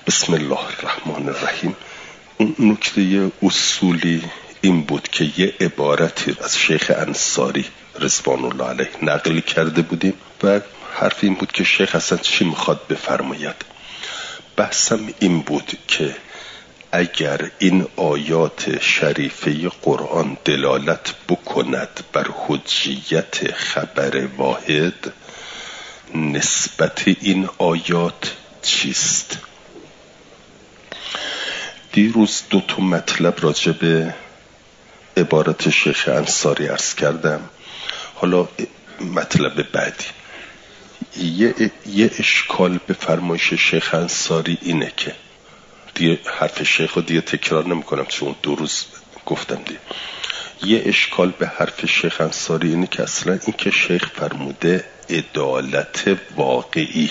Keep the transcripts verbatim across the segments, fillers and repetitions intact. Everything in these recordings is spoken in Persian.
بسم الله الرحمن الرحیم. اون نکته اصولی این بود که یه عبارتی از شیخ انصاری رضوان الله علیه نقل کرده بودیم و حرف این بود که شیخ اصلا چی میخواد بفرماید. بحثم این بود که اگر این آیات شریفه قرآن دلالت بکند بر حجیت خبر واحد، نسبت این آیات چیست؟ دیروز دو تا مطلب راجع به عبارت شیخ انصاری عرض کردم. حالا مطلب بعدی، یه, یه اشکال به فرمایش شیخ انصاری اینه که دیگه حرف شیخ رو دیگه تکرار نمی کنم چون دو روز گفتم دیگه. یه اشکال به حرف شیخ انصاری اینه که اصلا این که شیخ فرموده عدالت واقعی،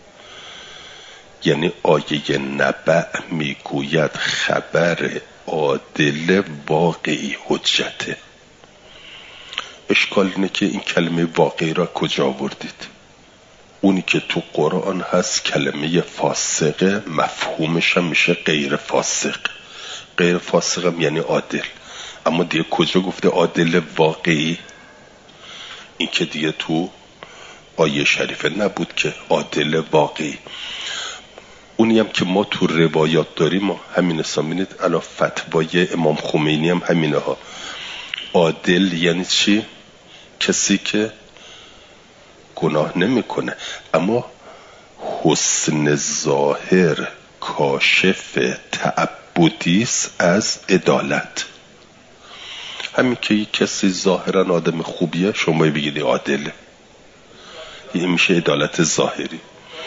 یعنی آیه نبأ میگوید خبر عادل واقعی حجته. اشکال اینه که این کلمه واقعی را کجا آوردید؟ اونی که تو قرآن هست کلمه فاسقه، مفهومش هم میشه غیر فاسق. غیر فاسق هم یعنی عادل، اما دیگه کجا گفته عادل واقعی؟ این که دیگه تو آیه شریفه نبود که عادل واقعی. اونی هم که ما تو روایات داریم همین سامینید. الان فتوای امام خمینی هم همینه ها. عادل یعنی چی؟ کسی که گناه نمیکنه اما حسن ظاهر کاشف تعبدیست از عدالت. همین که یک کسی ظاهرا آدم خوبیه شما بگید عادله، این میشه عدالت ظاهری.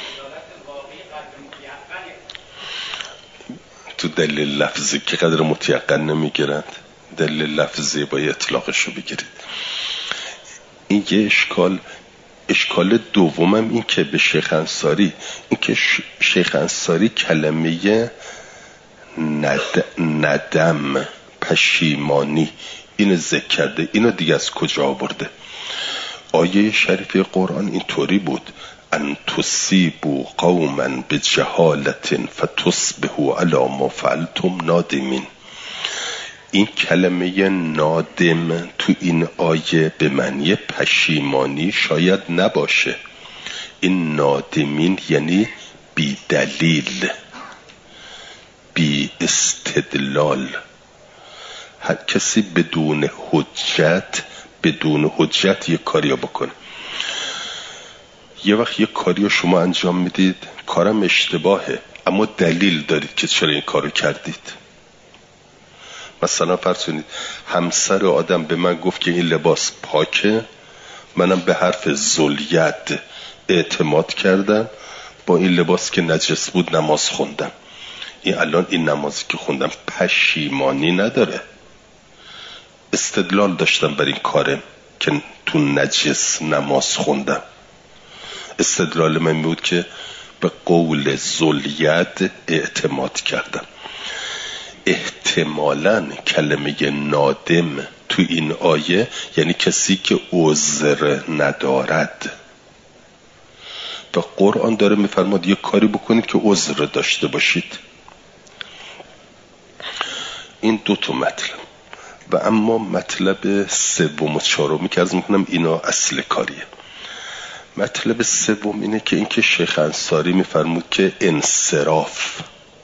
تو دلیل لفظی که قدر متیقن نمیگیرند، دلیل لفظی باید اطلاقشو بگیرید. این یه اشکال. اشکال دومم این که به شیخ انصاری، این که شیخ انصاری کلمه ند... ندم پشیمانی اینو ذکر کرده. اینو دیگه از کجا آورده؟ آیه شریفه قرآن اینطوری بود: ان تصیبوا قوما بجهالت فتصبحوا علی ما فعلتم نادمین. این کلمه نادم تو این آیه به معنی پشیمانی شاید نباشه. این نادمین یعنی بی دلیل، بی استدلال. هر کسی بدون حجت بدون حجت یک کاری بکنه. یه وقت یک کاری شما انجام میدید، کارم اشتباهه اما دلیل دارید که چرا این کارو کردید. مثلا فرض کنید همسر آدم به من گفت که این لباس پاکه، منم به حرف ذوالید اعتماد کردم، با این لباس که نجس بود نماز خوندم. این الان این نمازی که خوندم پشیمانی نداره، استدلال داشتم بر این کارم که تو نجس نماز خوندم. استدلال من بود که به قول ذوالید اعتماد کردم. احتمالاً کلمه نادم تو این آیه یعنی کسی که عذر ندارد. و قرآن داره میفرماد یک کاری بکنید که عذر داشته باشید. این دو تا مطلب. و اما مطلب سوم و چهارمی که عرض میکنم اینا اصل کاریه. مطلب سوم اینه که اینکه شیخ انصاری میفرمود که انصراف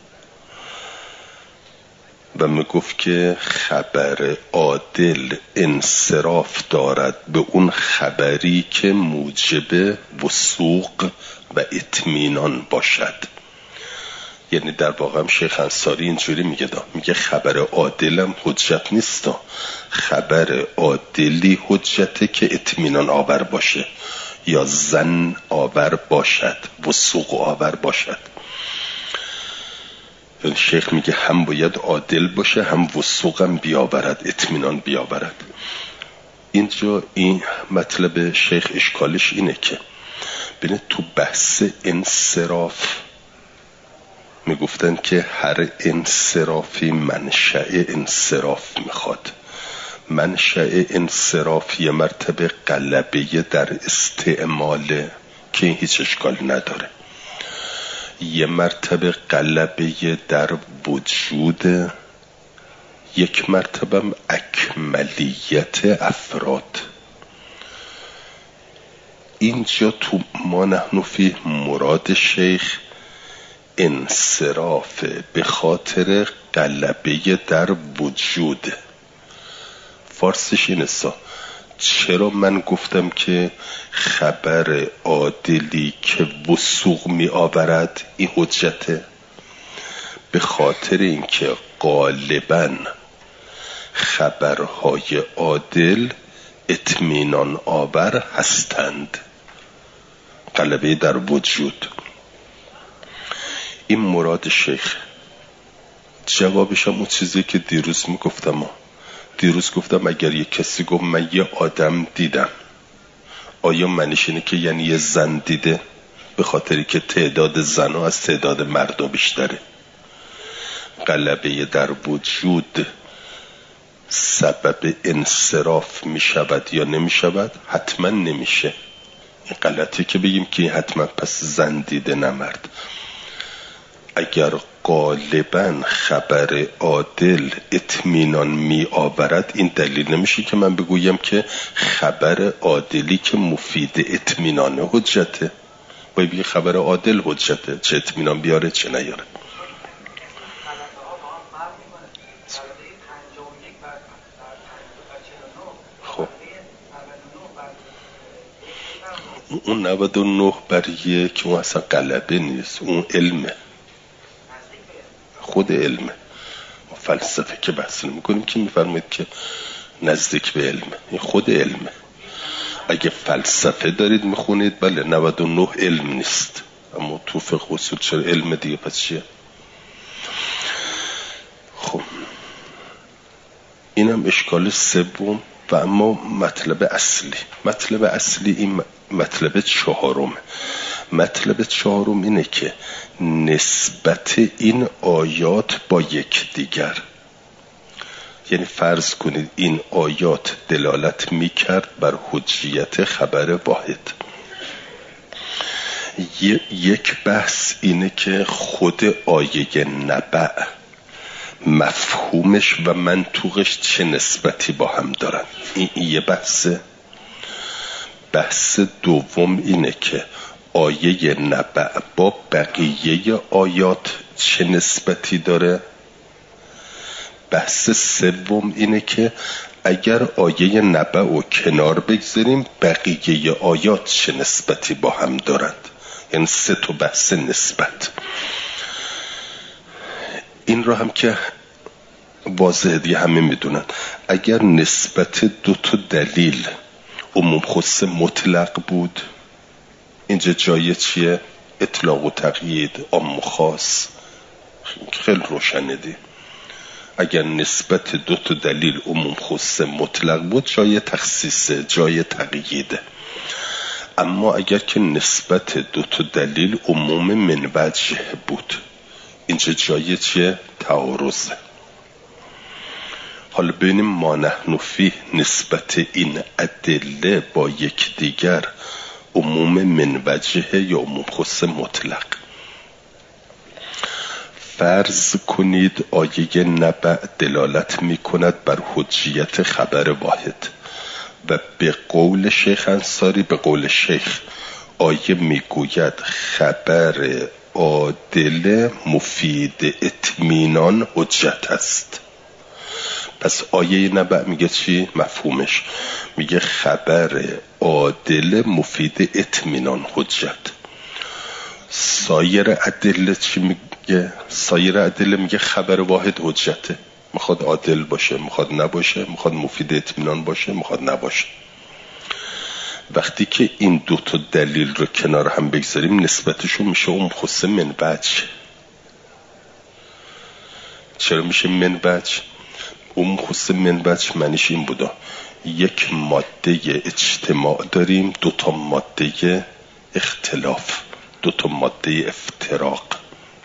و میگفت که خبر عادل انصراف دارد به اون خبری که موجب وثوق و اطمینان باشد. یعنی در واقع هم شیخ انصاری اینجوری میگه دا. میگه خبر عادلم حجت نیست، خبر عادلی حجته که اطمینان آور باشه یا ظن آور باشد، وثوق آور باشد. شیخ میگه هم باید عادل باشه هم وثوق هم بیاورد، اطمینان بیاورد. اینجا این مطلب شیخ اشکالش اینه که ببینید تو بحث انصراف میگفتن که هر انصرافی منشأ انصراف میخواد. منشأ انصراف یه مرتبه غلبه در استعماله که این هیچ اشکال نداره. یه مرتبه غلبه در وجود، یک مرتبه اکملیت افراد. اینجا تو ما نحن فی مراد شیخ انصراف به خاطر غلبه در وجود. فارسیش اینه سا. چرا من گفتم که خبر عادلی که وثوق می آورد این حجته؟ به خاطر اینکه غالباً خبرهای عادل اطمینان آور هستند. غلبه در وجود این مراد شیخ. جوابش هم اون چیزی که دیروز میگفتم. دیروز گفتم اگر یک کسی گفت من یه آدم دیدم، آیا معنیش اینه که یعنی یه زن دیده؟ به خاطری که تعداد زنها از تعداد مردا بیشتره. غلبه در وجود سبب انصراف می شود یا نمی شود؟ حتما نمیشه. این غلطی که بگیم که حتما پس زن دیده نه مرد. اگر غالباً خبر عادل اطمینان می آورد، این دلیل نمیشه که من بگویم که خبر عادلی که مفید اطمینان حجته. باید بگی خبر عادل حجته، چه اطمینان بیاره چه نیاره. خب اون نود و نه بر یک اون اصلا غلبه نیست، اون علمه، خود علمه. فلسفه که بحث نمی کنیم که میفرمایید که نزدیک به علمه، این خود علمه. اگه فلسفه دارید میخونید بله نود و نه علم نیست، اما تو فقه اصول چرا علم دیگه پس چیه؟ خب اینم اشکال سوم. و اما مطلب اصلی مطلب اصلی این مطلب چهارم مطلب چهارم اینه که نسبت این آیات با یکدیگر، یعنی فرض کنید این آیات دلالت میکرد بر حجیت خبر واحد. یک بحث اینه که خود آیه نبأ مفهومش و منطوقش چه نسبتی با هم دارن. این یه بحثه. بحث دوم اینه که آیه نبأ با بقیه آیات چه نسبتی داره. بحث سوم اینه که اگر آیه نبأ رو کنار بگذاریم بقیه آیات چه نسبتی با هم دارند. یعنی سه تا بحث نسبت. این رو هم که واضحه دیگه همه میدونن. اگر نسبت دو تا دلیل عموم خصوص مطلق بود، اینجا جای چیه؟ اطلاق و تقیید، عام و خاص. خیلی روشنه دی. اگر نسبت دو تا دلیل عموم خصوص مطلق بود جای تخصیص، جای تقییده. اما اگر که نسبت دو تا دلیل عموم من وجه بود، اینجا جای چیه؟ تعارضه. حالا ببینیم ما نحن فی نسبت این ادله با یکدیگر عموم من وجه یا عموم خصوص مطلق. فرض کنید آیه نبأ دلالت می کند بر حجیت خبر واحد و به قول شیخ انصاری، به قول شیخ آیه می گوید خبر عادل مفید اطمینان حجت است. پس آیه نبأ میگه چی؟ مفهومش میگه خبر عادل مفید اطمینان حجت. سایر ادله چی میگه؟ سایر ادله میگه خبر واحد حجته. میخواد عادل باشه، میخواد نباشه، میخواد مفید اطمینان باشه، میخواد نباشه. وقتی که این دو تا دلیل رو کنار هم بگذاریم نسبتشون میشه اون خصوص من وجه. چرا میشه من وجه؟ اون خصوص من وجه معنیش این بودا یک ماده اجتماع داریم، دو تا ماده اختلاف، دو تا ماده افتراق.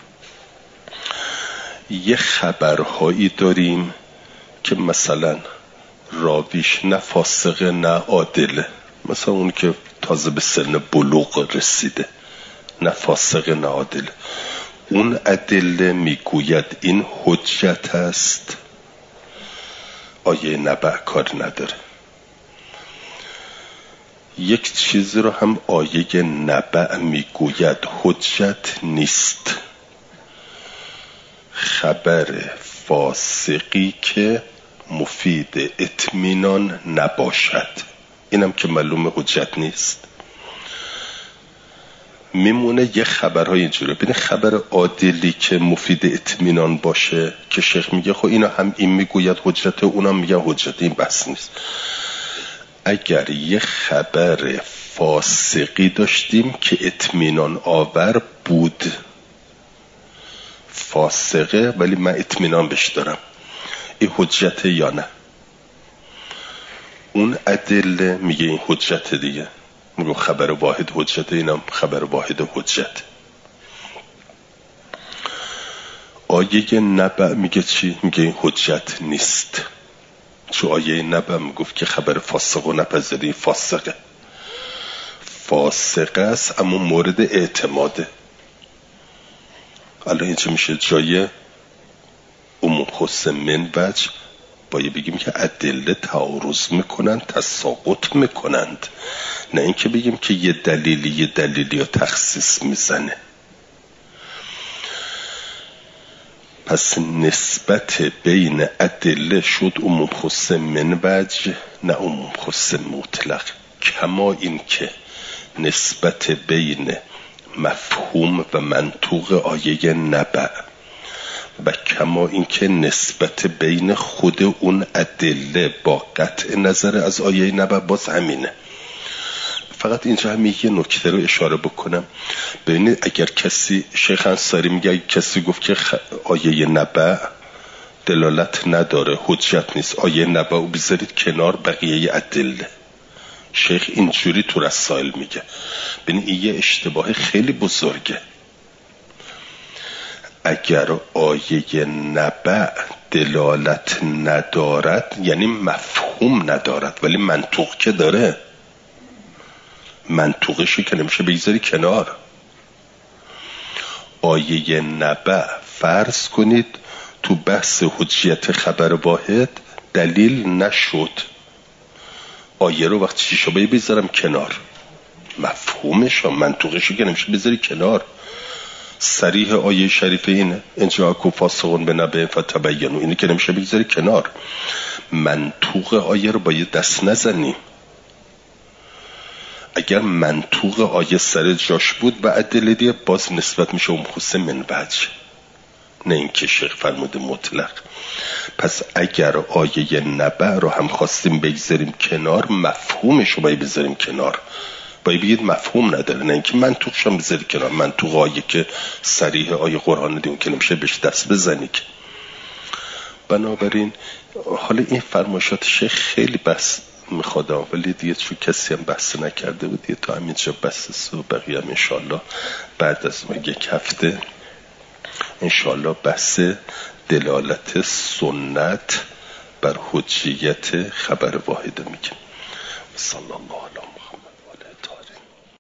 یه خبرهایی داریم که مثلا راویش نه فاسقه نه عادله، مثلا اون که تازه به سن بلوغ رسیده، نه فاسق نه عادل. اون ادله میگوید این حجت است، آیه نبع کار نداره. یک چیزی رو هم آیه نبع میگوید حجت نیست، خبر فاسقی که مفید اطمینان نباشد، اینم که معلوم حجت نیست. میمونه یه خبرهای اینجوره. ببین خبر عادلی که مفید اطمینان باشه که شیخ میگه خب اینا هم این میگوید حجت، اونا میگن حجت، این بس نیست. اگر یه خبر فاسقی داشتیم که اطمینان آور بود، فاسقه ولی من اطمینان بهش دارم، این حجت یا نه؟ اون ادله میگه این حجت دیگه، میگه خبر واحد حجت، اینم خبر واحد حجت. آیه نبع میگه چی؟ میگه این حجت نیست، چون آیه نبع میگفت که خبر فاسق و نپذیری، فاسقه فاسقه است اما مورد اعتماده. الان اینجا میشه جای عموم خصوص من وجه، باید بگیم که ادله تعارض میکنند، تساقط میکنند، نه اینکه بگیم که یه دلیلی یه دلیلی رو تخصیص میزنه. پس نسبت بین ادله شد عموم خصوص من وجه، نه عموم خصوص مطلق. کما این که نسبت بین مفهوم و منطوق آیه نبع و کما اینکه نسبت بین خود اون ادله با قطع نظر از آیه نبع باز همینه. فقط اینجا هم یه نکته رو اشاره بکنم. ببینید اگر کسی، شیخ انصاری میگه اگر کسی گفت که آیه نبع دلالت نداره، حجت نیست، آیه نبع رو بذارید کنار بقیه ادله. شیخ اینجوری تو رسائل میگه. ببینید این یه اشتباه خیلی بزرگه. اگر آیه نبع دلالت ندارد یعنی مفهوم ندارد، ولی منطوق که داره، منطوقشی که نمیشه بگذاری کنار. آیه نبع فرض کنید تو بحث حجیت خبر واحد دلیل نشد، آیه رو وقتی چی شو بذارم کنار، مفهومش و منطوقشی که نمیشه بذاری کنار. صریح آیه شریفه اینه ان جاءکم فاسق بنبأ فتبینوا، اینه که نمیشه بگذاری کنار. منطوق آیه رو باید دست نزنیم. اگر منطوق آیه سر جاش بود و ادله دیگه باز نسبت میشه اون خصوص من وجه، نه این که شیخ فرموده مطلق. پس اگر آیه نبع رو هم خواستیم بگذاریم کنار، مفهومش رو باید بذاریم کنار، باید بگید مفهوم نداره، نه اینکه منطوقش هم بذاری کنار. منطوق آیه که صریح آیه قرآن دیون که نمیشه بهش دست بزنی که. بنابراین حالا این فرمایشات شیخ خیلی بس میخوادم، ولی دیگه چون کسی هم بحث نکرده بود دیگه تا همینجا بس و بقیه هم انشالله بعد از ما یک هفته انشالله بحث دلالت سنت بر حجیت خبر واحد میگه. صلی الله علیه